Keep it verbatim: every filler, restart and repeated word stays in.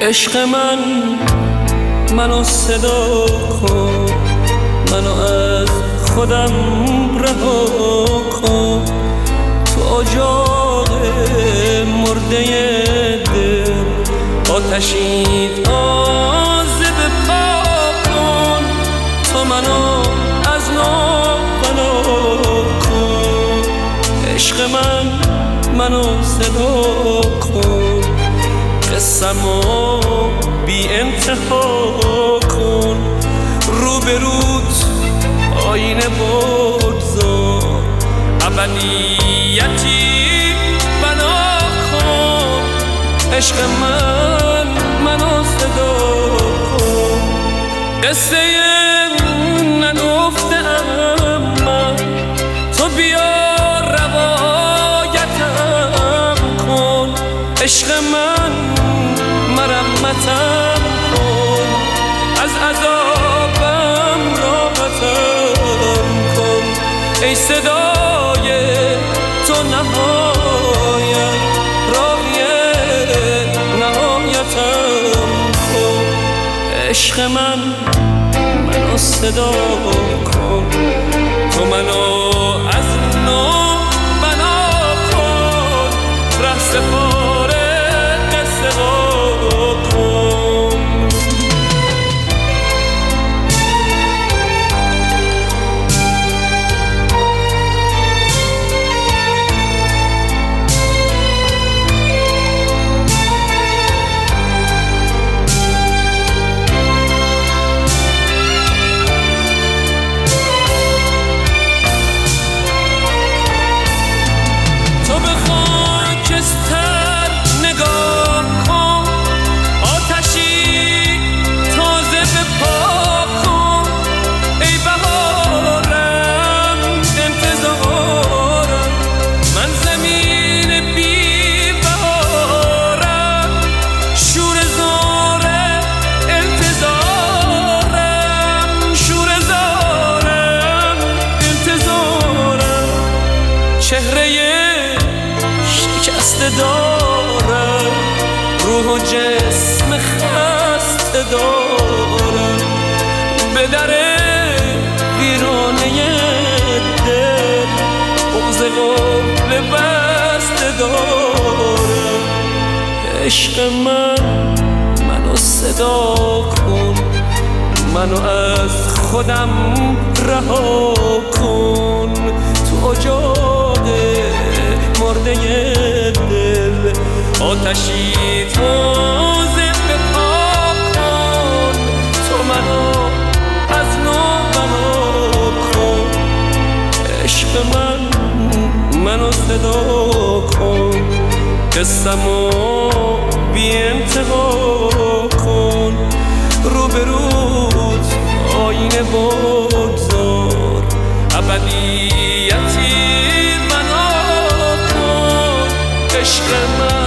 عشق من منو صدا کن، منو از خودم رها کن. تو اجاق مرده دل آتشی تازه بپا کن. تو منو از نو بنا کن. عشق من منو صدا کن، قصه‌مو بی انتها کن. رو به روت آینه بگذار، ابدیتی بنا کن. عشق من منو صدا کن. قصه نگفتم من، تو بیا روایتم کن. عشق من مرمتم کن، از عذابم راحتم کن. ای صدای تو نهایت، راهی نهایتم کن. عشق من منو صدا کن، تو منو از نو بنا کن. ره سپاره قصه کن. چهره شکسته دارم، روح و جسم خسته دارم. به در ویرانه دل بغض قفل بسته دارم. عشق من منو صدا کن، منو از خودم رها کن. تو اجاق مرده دل آتشی تازه بپا کن. تو منو از نو بنا کن. عشق من منو صدا کن، قصه‌مو بی انتها کن. رو به روت آینه بگذار، ابدیتی بنا کن. عشق من